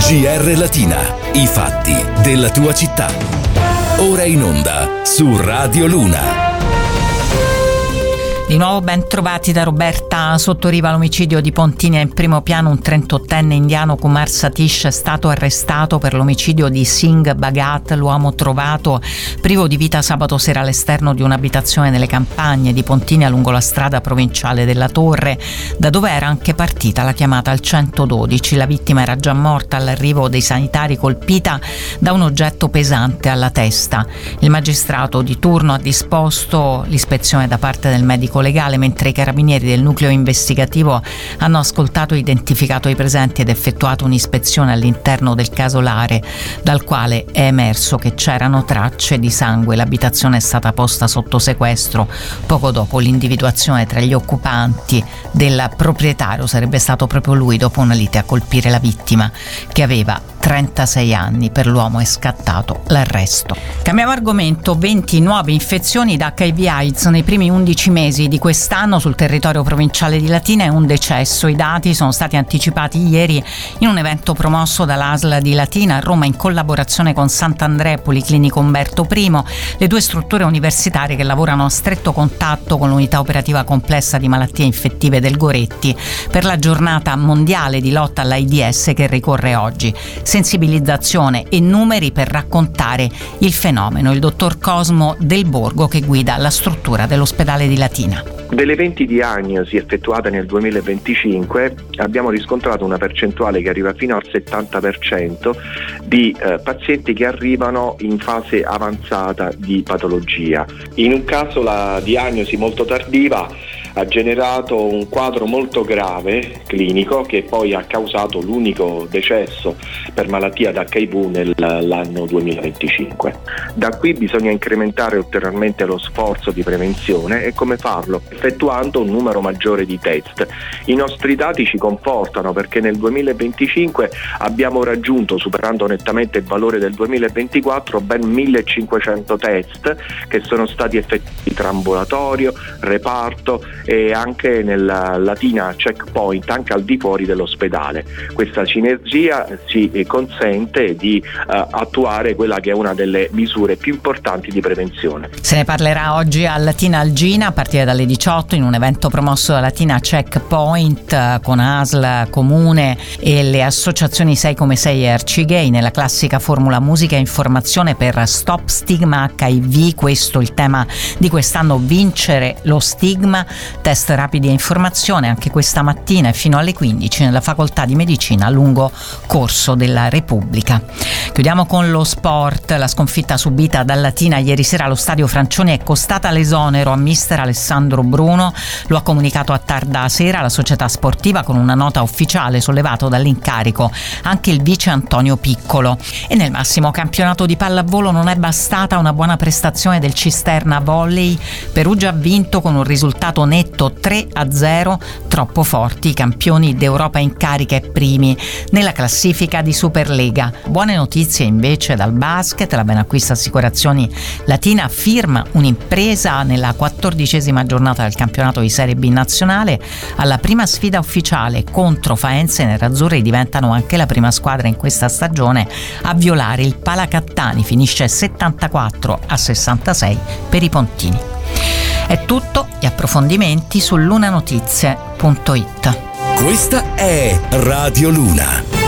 GR Latina, i fatti della tua città. Ora in onda su Radio Luna. Di nuovo ben trovati da Roberta Sottoriva. L'omicidio di Pontinia. In primo piano un 38enne indiano, Kumar Satish, è stato arrestato per l'omicidio di Singh Bhagat, l'uomo trovato privo di vita sabato sera all'esterno di un'abitazione nelle campagne di Pontinia lungo la strada provinciale della Torre, da dove era anche partita la chiamata al 112. La vittima era già morta all'arrivo dei sanitari, colpita da un oggetto pesante alla testa. Il magistrato di turno ha disposto l'ispezione da parte del medico legale, mentre i carabinieri del nucleo investigativo hanno ascoltato e identificato i presenti ed effettuato un'ispezione all'interno del casolare, dal quale è emerso che c'erano tracce di sangue. L'abitazione è stata posta sotto sequestro poco dopo l'individuazione tra gli occupanti del proprietario. Sarebbe stato proprio lui, dopo una lite, a colpire la vittima, che aveva 36 anni. Per l'uomo è scattato l'arresto. Cambiamo argomento. 20 nuove infezioni da HIV/AIDS nei primi 11 mesi di quest'anno sul territorio provinciale di Latina e un decesso. I dati sono stati anticipati ieri in un evento promosso dall'ASL di Latina a Roma in collaborazione con Sant'Andrea e Policlinico Umberto I, le due strutture universitarie che lavorano a stretto contatto con l'unità operativa complessa di malattie infettive del Goretti per la giornata mondiale di lotta all'AIDS che ricorre oggi. Sensibilizzazione e numeri per raccontare il fenomeno. Il dottor Cosmo Del Borgo, che guida la struttura dell'ospedale di Latina. Delle 20 diagnosi effettuate nel 2025 abbiamo riscontrato una percentuale che arriva fino al 70% di pazienti che arrivano in fase avanzata di patologia. In un caso la diagnosi molto tardiva ha generato un quadro molto grave clinico che poi ha causato l'unico decesso per malattia d'HIV nell'anno 2025. Da qui bisogna incrementare ulteriormente lo sforzo di prevenzione. E come farlo? Effettuando un numero maggiore di test. I nostri dati ci confortano, perché nel 2025 abbiamo raggiunto, superando nettamente il valore del 2024, ben 1500 test che sono stati effettuati tra ambulatorio, reparto e anche nella Latina checkpoint, anche al di fuori dell'ospedale. Questa sinergia ci consente di attuare quella che è una delle misure più importanti di prevenzione. Se ne parlerà oggi a Latina Algina a partire dalle 18 in un evento promosso da Latina Checkpoint con ASL, Comune e le associazioni 6come6 e Arcigay nella classica formula musica e informazione per Stop Stigma HIV. Questo il tema di quest'anno: vincere lo stigma. Test rapidi e informazione anche questa mattina e fino alle 15 nella facoltà di medicina a lungo corso della Repubblica. Chiudiamo con lo sport. La sconfitta subita dal Latina ieri sera allo stadio Francioni è costata l'esonero a mister Alessandro Bruno. Lo ha comunicato a tarda sera la società sportiva con una nota ufficiale, sollevato dall'incarico anche il vice Antonio Piccolo. E nel massimo campionato di pallavolo non è bastata una buona prestazione del Cisterna Volley. Perugia ha vinto con un risultato netto 3-0, troppo forti i campioni d'Europa in carica e primi nella classifica di Superlega. Buone notizie invece dal basket. La Benacquista Assicurazioni Latina firma un'impresa nella 14ª giornata del campionato di Serie B nazionale. Alla prima sfida ufficiale contro Faenza, i nerazzurri diventano anche la prima squadra in questa stagione a violare il Palacattani. Finisce 74-66 per i pontini. È tutto. Gli approfondimenti su lunanotizie.it. Questa è Radio Luna.